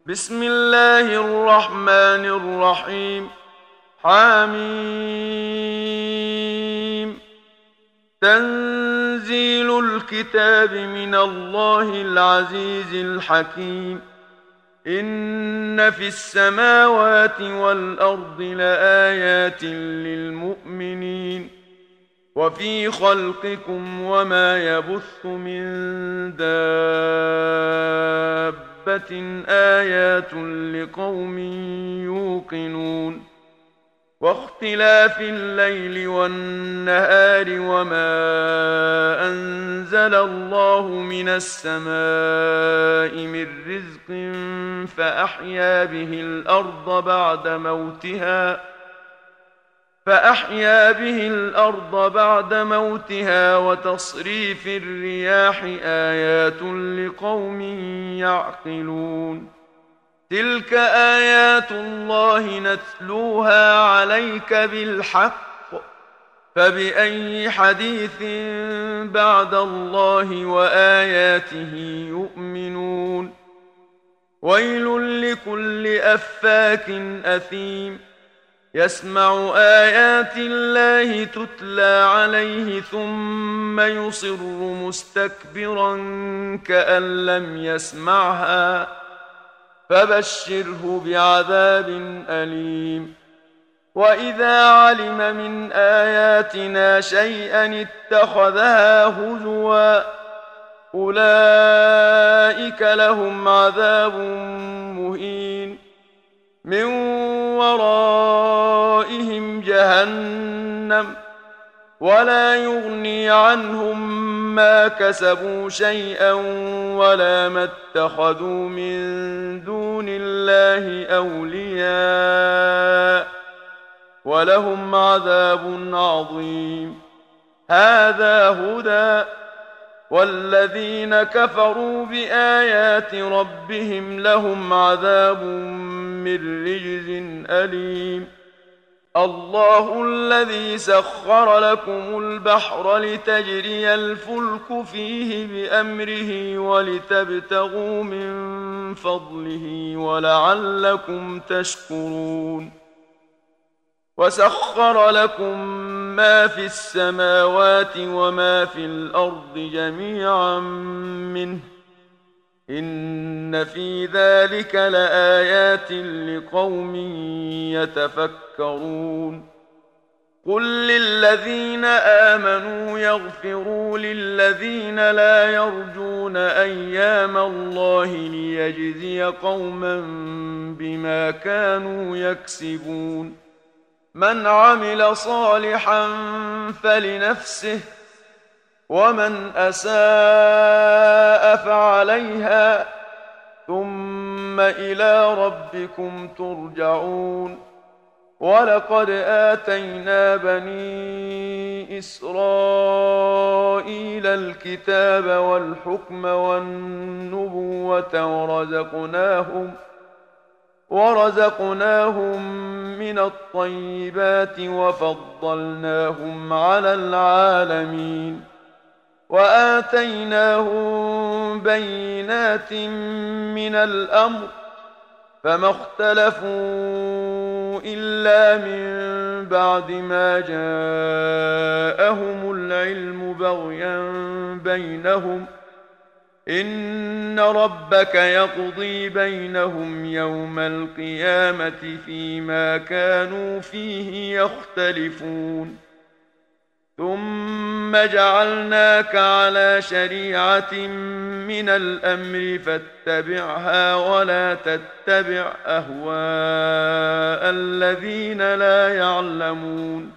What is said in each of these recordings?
بسم الله الرحمن الرحيم. حميم. تنزيل الكتاب من الله العزيز الحكيم. إن في السماوات والأرض لآيات للمؤمنين وفي خلقكم وما يبث من دابة آيات لقوم يوقنون. واختلاف الليل والنهار وما أنزل الله من السماء من رزق فأحيا به الأرض بعد موتها وتصريف الرياح آيات لقوم يعقلون. تلك آيات الله نتلوها عليك بالحق فبأي حديث بعد الله وآياته يؤمنون. ويل لكل أفاك أثيم يسمع آيات الله تتلى عليه ثم يصر مستكبرا كأن لم يسمعها فبشره بعذاب أليم. وإذا علم من آياتنا شيئا اتخذها هزوا أولئك لهم عذاب مهين من ورائهم جهنم ولا يغني عنهم ما كسبوا شيئا ولا ما اتخذوا من دون الله أولياء ولهم عذاب عظيم. هذا هدى والذين كفروا بآيات ربهم لهم عذاب من رجز أليم. الله الذي سخر لكم البحر لتجري الفلك فيه بأمره ولتبتغوا من فضله ولعلكم تشكرون. وسخر لكم ما في السماوات وما في الأرض جميعا منه إن في ذلك لآيات لقوم يتفكرون. قل للذين آمنوا يغفروا للذين لا يرجون أيام الله ليجزي قوما بما كانوا يكسبون. من عمل صالحا فلنفسه ومن أساء فعليها ثم إلى ربكم ترجعون. ولقد آتينا بني إسرائيل الكتاب والحكم والنبوة ورزقناهم من الطيبات وفضلناهم على العالمين وآتيناهم بينات من الأمر فما اختلفوا إلا من بعد ما جاءهم العلم بغيا بينهم إن ربك يقضي بينهم يوم القيامة فيما كانوا فيه يختلفون. ثم جعلناك على شريعة من الأمر فاتبعها ولا تتبع أهواء الذين لا يعلمون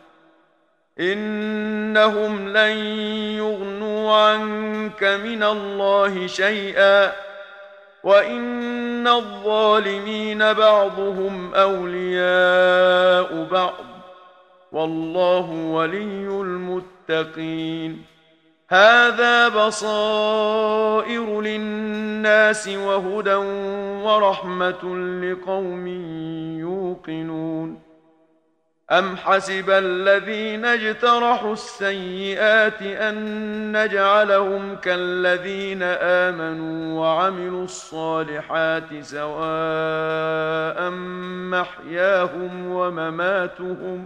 إنهم لن يغنوا عنك من الله شيئا وإن الظالمين بعضهم أولياء بعض والله ولي المتقين. هذا بصائر للناس وهدى ورحمة لقوم يوقنون. أم حسب الذين اجترحوا السيئات أن نجعلهم كالذين آمنوا وعملوا الصالحات سواء محياهم ومماتهم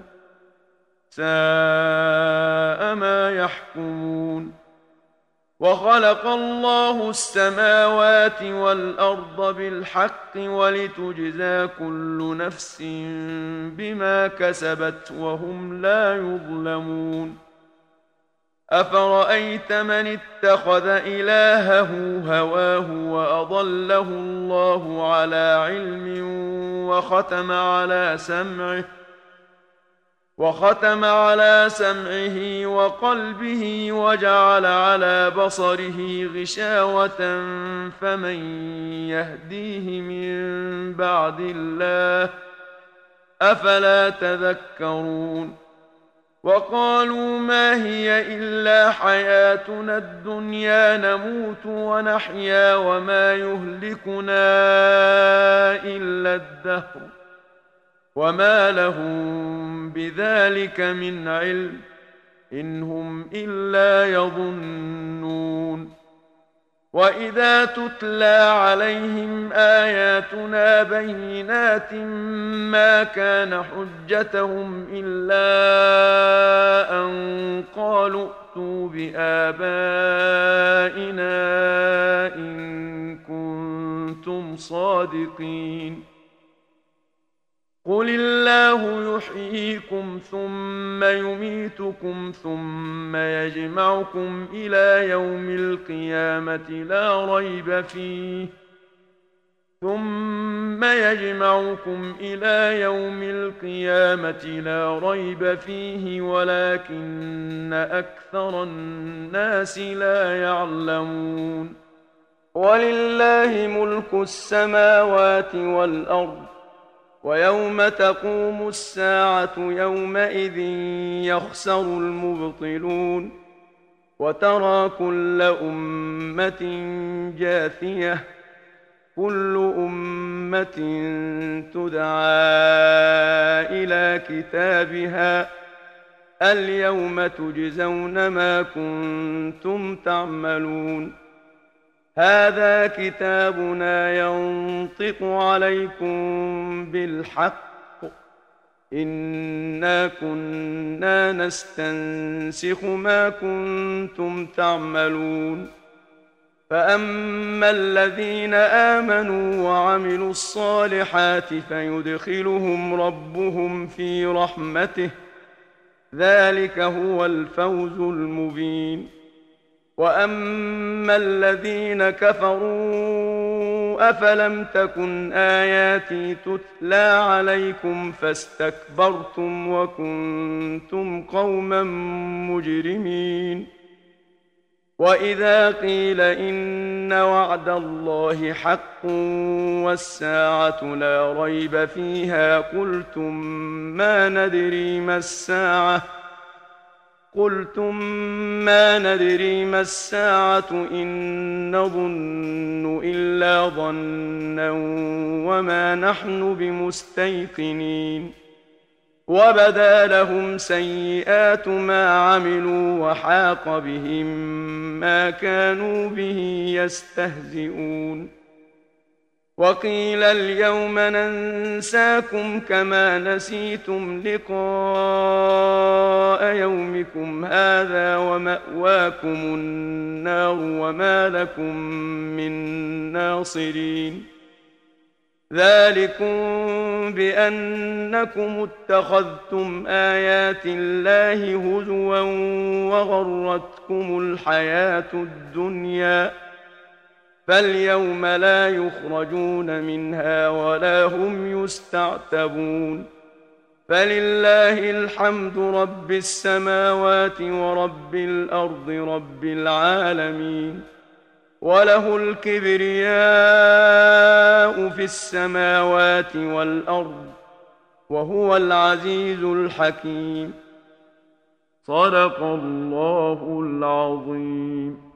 ساء ما يحكمون وخلق الله السماوات والأرض بالحق ولتجزى كل نفس بما كسبت وهم لا يظلمون أفرأيت من اتخذ إلهه هواه وأضله الله على علم وختم على سمعه وقلبه وجعل على بصره غشاوة فمن يهديه من بعد الله أفلا تذكرون وقالوا ما هي إلا حياتنا الدنيا نموت ونحيا وما يهلكنا إلا الدهر وما لهم بذلك من علم إن هم إلا يظنون وإذا تتلى عليهم آياتنا بينات ما كان حجتهم إلا أن قالوا ائتوا بآبائنا إن كنتم صادقين قل الله يحييكم ثم يميتكم ثم يجمعكم إلى يوم القيامة لا ريب فيه ولكن أكثر الناس لا يعلمون ولله ملك السماوات والأرض ويوم تقوم الساعة يومئذ يخسر المبطلون وترى كل أمة جاثية كل أمة تدعى إلى كتابها اليوم تجزون ما كنتم تعملون هذا كتابنا ينطق عليكم بالحق إنا كنا نستنسخ ما كنتم تعملون فأما الذين آمنوا وعملوا الصالحات فيدخلهم ربهم في رحمته ذلك هو الفوز المبين وأما الذين كفروا أفلم تكن آياتي تتلى عليكم فاستكبرتم وكنتم قوما مجرمين وإذا قيل إن وعد الله حق والساعة لا ريب فيها قلتم ما ندري ما الساعة إن نظن إلا ظنا وما نحن بمستيقنين وبدا لهم سيئات ما عملوا وحاق بهم ما كانوا به يستهزئون وقيل اليوم ننساكم كما نسيتم لقاء يومكم هذا ومأواكم النار وما لكم من ناصرين ذلكم بأنكم اتخذتم آيات الله هزوا وغرتكم الحياة الدنيا فاليوم لا يخرجون منها ولا هم يستعتبون فلله الحمد رب السماوات ورب الأرض رب العالمين وله الكبرياء في السماوات والأرض وهو العزيز الحكيم صدق الله العظيم.